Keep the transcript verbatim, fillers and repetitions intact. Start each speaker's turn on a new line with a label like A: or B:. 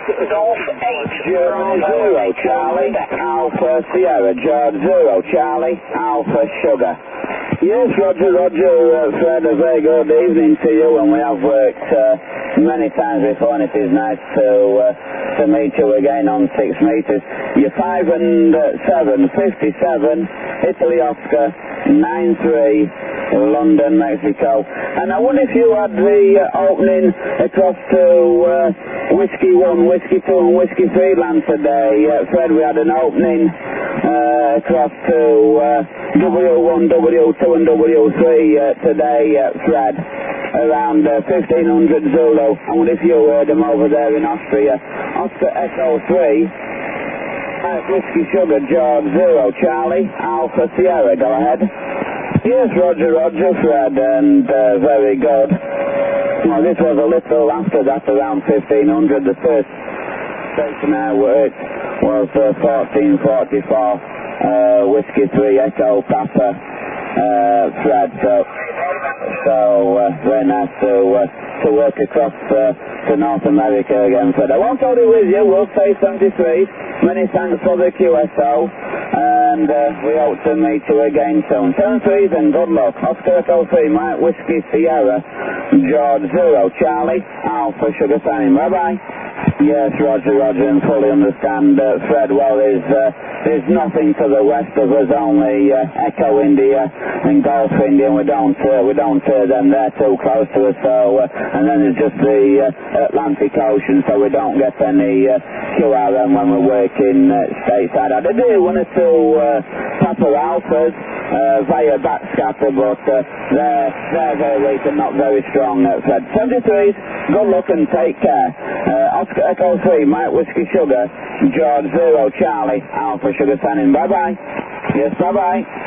A: Golf eight.
B: Germany zero Charlie, Alpha Sierra, George zero Charlie, Alpha Sugar. Yes, Roger, Roger, uh, Fred, a very good evening to you, and we have worked uh, many times before, and it is nice to uh, to meet you again on six metres. You're five and uh, seven, fifty-seven, Italy Oscar, nine three, London, Mexico. And I wonder if you had the uh, opening across to uh, Whiskey one, Whiskey two, and Whiskey three land today. Uh, Fred, we had an opening uh, across to uh, W one, W two, and W three uh, today, uh, Fred, around uh, fifteen hundred Zulu. I wonder if you heard them over there in Austria. Oscar Echo three, uh, Whiskey Sugar, George zero Charlie, Alpha Sierra, go ahead. Yes, Roger, Roger, Fred, and uh, very good. Well, this was a little after that, around fifteen hundred. The first station I worked was uh, fourteen forty-four, uh, Whiskey three, Echo Papa, uh, Fred. So, so uh, very nice to uh, to work across uh, to North America again, Fred. I won't hold it with you. We'll say seventy-three. Many thanks for the Q S O, and uh, we hope to meet you again soon. seven threes and good luck. Oscar Echo three, Mike Whiskey Sierra, George zero Charlie, Alpha Sugar signing. Bye bye. Yes, Roger, Roger, and fully understand, uh, Fred. Well, there's, uh, there's nothing to the west of us, only uh, Echo India and Gulf India, and we don't, uh, we don't hear them. They're too close to us, so, uh, and then there's just the uh, Atlantic Ocean, so we don't get any uh, Q R M when we're working uh, stateside. I did do one or two uh, Papa Alphas uh, via backscatter, but uh, they're, they're very weak and not very strong, uh, Fred. seventy-threes, good luck and take care. Uh, Oscar Echo three, Mike Whiskey Sugar, George zero Charlie, Alpha Sugar signing. Bye bye. Yes, bye bye.